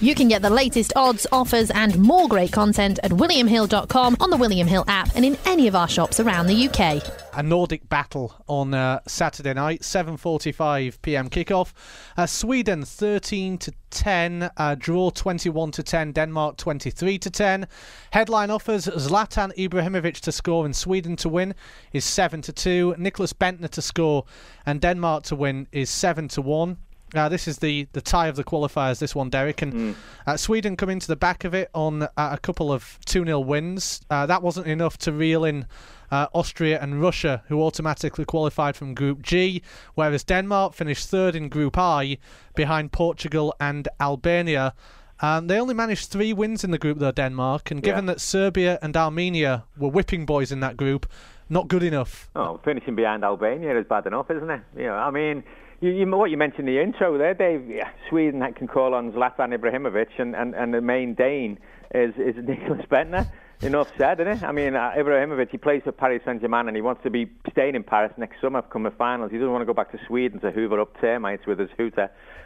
You can get the latest odds, offers and more great content at williamhill.com, on the William Hill app and in any of our shops around the UK. A Nordic battle on Saturday night, 7:45pm kickoff. Sweden 13-10, draw 21-10, Denmark 23-10. Headline offers: Zlatan Ibrahimovic to score and Sweden to win is 7-2. Nicholas Bentner to score and Denmark to win is 7-1. This is the tie of the qualifiers, this one, Derek. And Sweden come into the back of it on a couple of 2-0 wins. That wasn't enough to reel in Austria and Russia, who automatically qualified from Group G, whereas Denmark finished third in Group I behind Portugal and Albania. They only managed 3 wins in the group, though, Denmark. And given that Serbia and Armenia were whipping boys in that group, not good enough. Oh, finishing behind Albania is bad enough, isn't it? You know, I mean, what you mentioned in the intro there, Dave, Sweden can call on Zlatan Ibrahimovic, and the main Dane is Nicholas Bentner. Enough said, isn't it? I mean, Ibrahimovic, he plays for Paris Saint-Germain and he wants to be staying in Paris next summer come the finals. He doesn't want to go back to Sweden to hoover up termites with his hooter.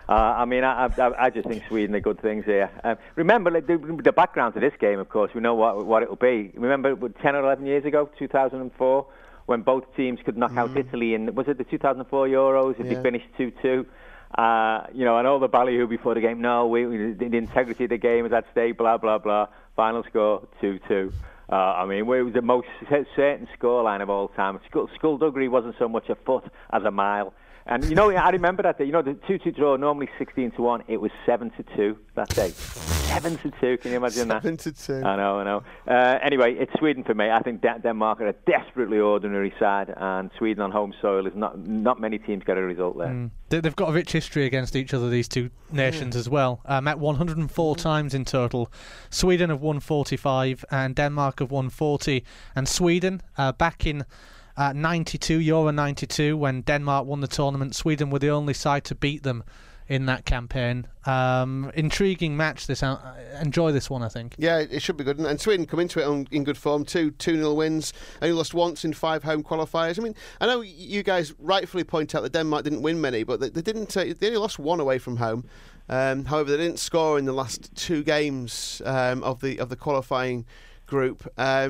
I just think Sweden are good things here. Remember, the background to this game, of course, we know what it'll be. Remember 10 or 11 years ago, 2004, when both teams could knock out Italy in, was it the 2004 Euros, if they finished 2-2? And all the ballyhoo before the game, the integrity of the game is at stake, blah, blah, blah. Final score, 2-2. It was the most certain scoreline of all time. Skullduggery wasn't so much a foot as a mile. And, I remember that day. The 2-2 draw, normally 16-1. It was 7-2 that day. 7-2, can you imagine that? 7-2. I know. Anyway, it's Sweden for me. I think Denmark are a desperately ordinary side, and Sweden on home soil is not many teams get a result there. They've got a rich history against each other, these two nations as well. Met 104 times in total. Sweden have won 45 and Denmark have won 40. And Sweden, back in Euro 92, when Denmark won the tournament, Sweden were the only side to beat them in that campaign. Intriguing match this. Enjoy this one, I think. Yeah, it should be good. And Sweden come into it in good form too. 2-0 wins. Only lost once in 5 home qualifiers. I mean, I know you guys rightfully point out that Denmark didn't win many, but they didn't. They only lost 1 away from home. However, they didn't score in the last 2 games of the qualifying group.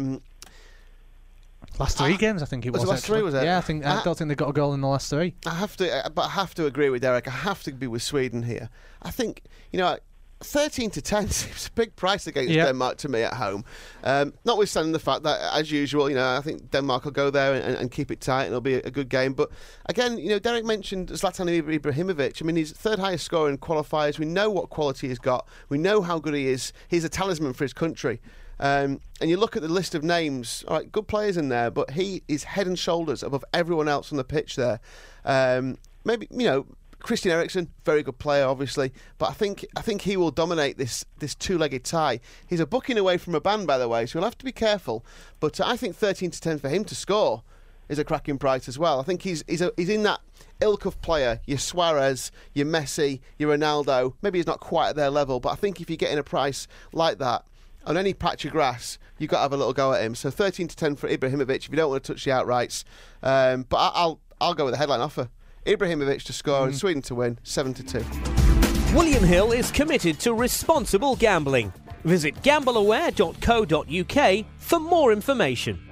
Last 3 games, I think it was. Was it last 3, was it? Yeah, I don't think they got a goal in the last 3. I have to agree with Derek. I have to be with Sweden here. I think 13-10 seems a big price against Denmark to me at home. Notwithstanding the fact that, as usual, I think Denmark will go there and keep it tight and it'll be a good game. But again, Derek mentioned Zlatan Ibrahimovic. I mean, he's 3rd highest scorer in qualifiers. We know what quality he's got. We know how good he is. He's a talisman for his country. And you look at the list of names, all right, good players in there, but he is head and shoulders above everyone else on the pitch there. Maybe, Christian Eriksen, very good player, obviously, but I think he will dominate this 2-legged tie. He's a booking away from a ban, by the way, so we'll have to be careful. But I think 13-10 for him to score is a cracking price as well. I think he's in that ilk of player. Your Suarez, your Messi, your Ronaldo. Maybe he's not quite at their level, but I think if you're getting a price like that on any patch of grass, you've got to have a little go at him. So 13-10 for Ibrahimovic if you don't want to touch the outrights. But I'll go with the headline offer. Ibrahimovic to score and Sweden to win, 7-2. William Hill is committed to responsible gambling. Visit gambleaware.co.uk for more information.